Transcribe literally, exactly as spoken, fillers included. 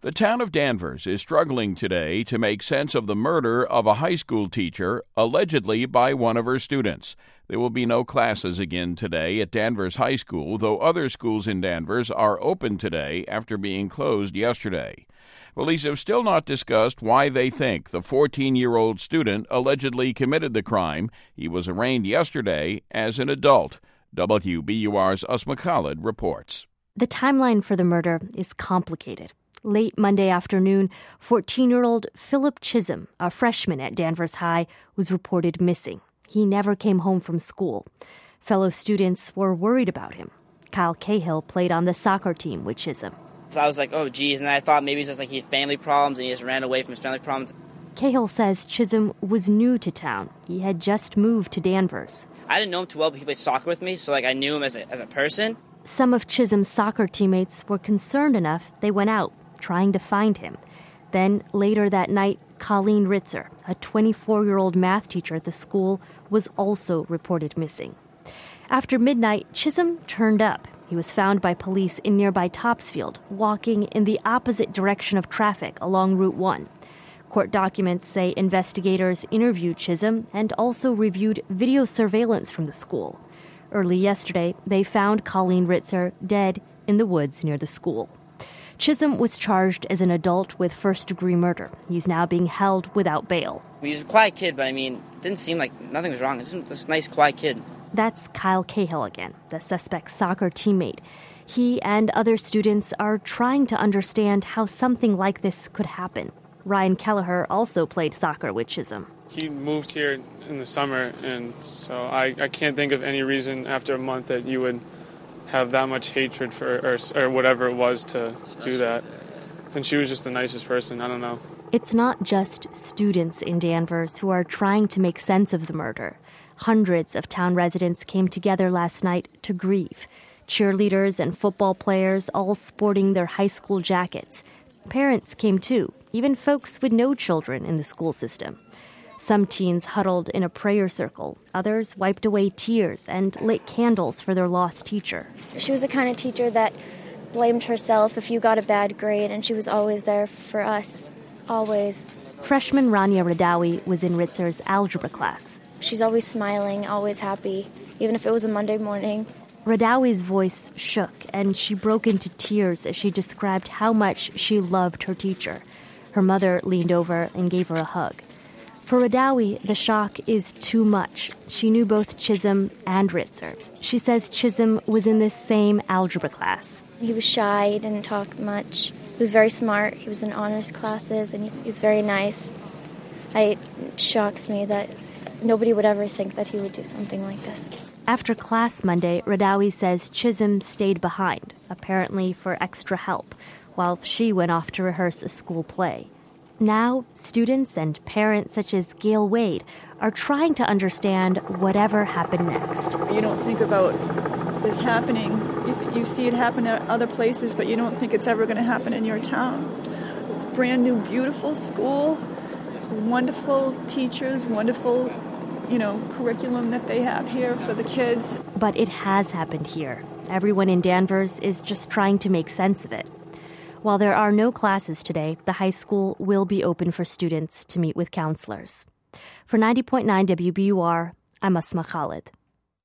The town of Danvers is struggling today to make sense of the murder of a high school teacher, allegedly by one of her students. There will be no classes again today at Danvers High School, though other schools in Danvers are open today after being closed yesterday. Police have still not discussed why they think the fourteen-year-old student allegedly committed the crime. He was arraigned yesterday as an adult. W B U R's Asma Khalid reports. The timeline for the murder is complicated. Late Monday afternoon, fourteen-year-old Philip Chisholm, a freshman at Danvers High, was reported missing. He never came home from school. Fellow students were worried about him. Kyle Cahill played on the soccer team with Chisholm. So I was like, oh, geez, and I thought maybe it's just like he had family problems and he just ran away from his family problems. Cahill says Chisholm was new to town. He had just moved to Danvers. I didn't know him too well, but he played soccer with me, so like I knew him as a, as a person. Some of Chisholm's soccer teammates were concerned enough they went out, trying to find him. Then, later that night, Colleen Ritzer, a twenty-four-year-old math teacher at the school, was also reported missing. After midnight, Chisholm turned up. He was found by police in nearby Topsfield, walking in the opposite direction of traffic along Route one. Court documents say investigators interviewed Chisholm and also reviewed video surveillance from the school. Early yesterday, they found Colleen Ritzer dead in the woods near the school. Chisholm was charged as an adult with first-degree murder. He's now being held without bail. He was a quiet kid, but I mean, it didn't seem like nothing was wrong. This is a nice, quiet kid. That's Kyle Cahill again, the suspect's soccer teammate. He and other students are trying to understand how something like this could happen. Ryan Kelleher also played soccer with Chisholm. He moved here in the summer, and so I, I can't think of any reason after a month that you would have that much hatred for, or, or whatever it was to do that. And she was just the nicest person. I don't know. It's not just students in Danvers who are trying to make sense of the murder. Hundreds of town residents came together last night to grieve. Cheerleaders and football players all sporting their high school jackets. Parents came too, even folks with no children in the school system. Some teens huddled in a prayer circle. Others wiped away tears and lit candles for their lost teacher. She was the kind of teacher that blamed herself if you got a bad grade, and she was always there for us, always. Freshman Rania Radawi was in Ritzer's algebra class. She's always smiling, always happy, even if it was a Monday morning. Radawi's voice shook, and she broke into tears as she described how much she loved her teacher. Her mother leaned over and gave her a hug. For Radawi, the shock is too much. She knew both Chisholm and Ritzer. She says Chisholm was in this same algebra class. He was shy, he didn't talk much. He was very smart. He was in honors classes, and he was very nice. I, it shocks me that nobody would ever think that he would do something like this. After class Monday, Radawi says Chisholm stayed behind, apparently for extra help, while she went off to rehearse a school play. Now, students and parents such as Gail Wade are trying to understand whatever happened next. You don't think about this happening. You, th- you see it happen at other places, but you don't think it's ever going to happen in your town. It's a brand new, beautiful school, wonderful teachers, wonderful, you know, curriculum that they have here for the kids. But it has happened here. Everyone in Danvers is just trying to make sense of it. While there are no classes today, the high school will be open for students to meet with counselors. For ninety point nine W B U R, I'm Asma Khalid.